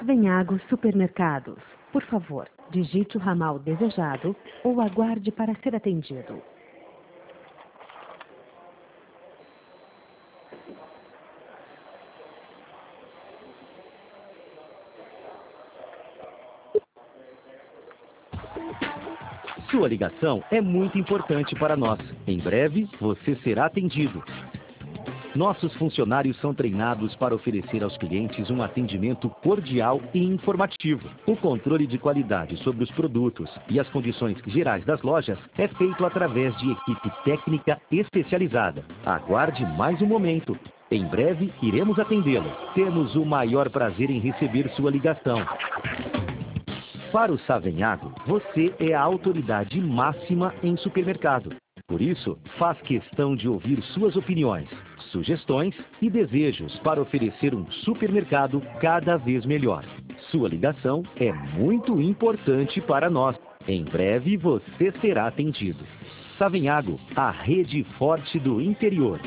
Savenhago Supermercados. Por favor, digite o ramal desejado ou aguarde para ser atendido. Sua ligação é muito importante para nós. Em breve, você será atendido. Nossos funcionários são treinados para oferecer aos clientes um atendimento cordial e informativo. O controle de qualidade sobre os produtos e as condições gerais das lojas é feito através de equipe técnica especializada. Aguarde mais um momento. Em breve, iremos atendê-lo. Temos o maior prazer em receber sua ligação. Para o Savenhago, você é a autoridade máxima em supermercado. Por isso, faz questão de ouvir suas opiniões, sugestões e desejos para oferecer um supermercado cada vez melhor. Sua ligação é muito importante para nós. Em breve você será atendido. Savenhago, a rede forte do interior.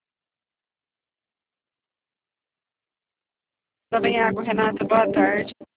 Savenhago, Renata, boa tarde.